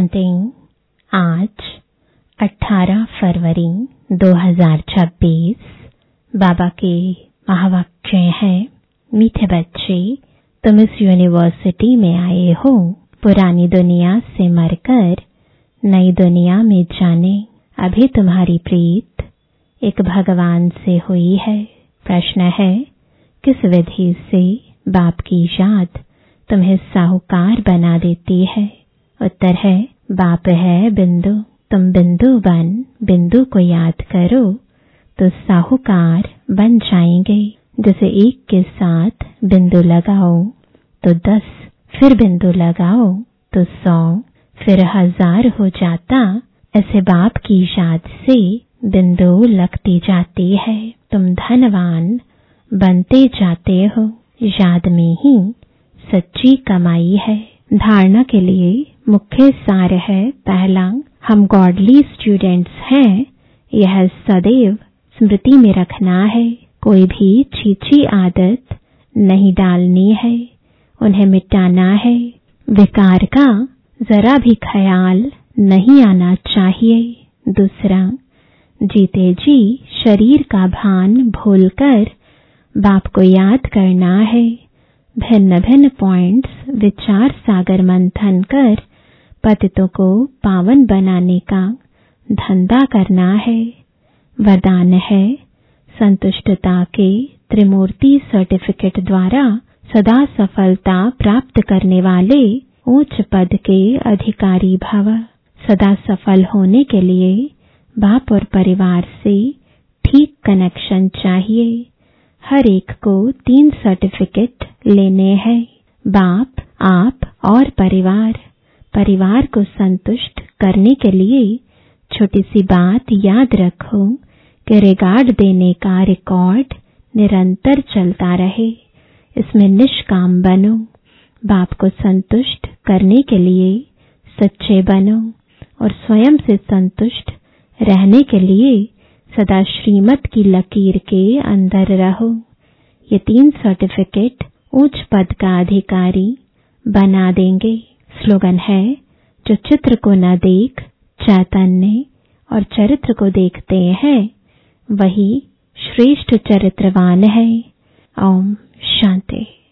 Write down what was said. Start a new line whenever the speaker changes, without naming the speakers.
Chanting. आज 18 फरवरी 2026 बाबा के महावाक्य हैं, मीठे बच्चे, तुम इस यूनिवर्सिटी में आए हो पुरानी दुनिया से मरकर नई दुनिया में जाने। अभी तुम्हारी प्रीत एक भगवान से हुई है। प्रश्न है, किस विधि से बाप की याद तुम्हें साहूकार बना देती है? उत्तर है, बाप है बिंदु, तुम बिंदु बन बिंदु को याद करो तो साहूकार बन जाएंगे। जैसे एक के साथ बिंदु लगाओ तो 10, फिर बिंदु लगाओ तो 100, फिर 1000 हो जाता। ऐसे बाप की याद से बिंदु लगती जाती है। तुम धनवान बनते जाते हो। याद में ही सच्ची कमाई है। धारणा के लिए मुख्य सार है, पहला, हम गॉडली स्टूडेंट्स हैं, यह सदैव स्मृति में रखना है। कोई भी छीछी आदत नहीं डालनी है, उन्हें मिटाना है। विकार का जरा भी ख्याल नहीं आना चाहिए। दूसरा, जीते जी शरीर का भान भूलकर बाप को याद करना है। भिन्न भिन्न पॉइंट्स विचार सागर मंथन कर पतितों को पावन बनाने का धंधा करना है। वरदान है, संतुष्टता के त्रिमूर्ति सर्टिफिकेट द्वारा सदा सफलता प्राप्त करने वाले उच्च पद के अधिकारी भव। सदा सफल होने के लिए बाप और परिवार से ठीक कनेक्शन चाहिए। हर एक को 3 सर्टिफिकेट लेने हैं, बाप, आप और परिवार। परिवार को संतुष्ट करने के लिए छोटी सी बात याद रखो कि रिगार्ड देने का रिकॉर्ड निरंतर चलता रहे। इसमें निष्काम बनो। बाप को संतुष्ट करने के लिए सच्चे बनो और स्वयं से संतुष्ट रहने के लिए सदा श्रीमत की लकीर के अंदर रहो। ये 3 सर्टिफिकेट उच्च पद का अधिकारी बना देंगे। स्लोगन है, जो चित्र को न देख चैतन्य और चरित्र को देखते हैं वही श्रेष्ठ चरित्रवान है। ओम शांति।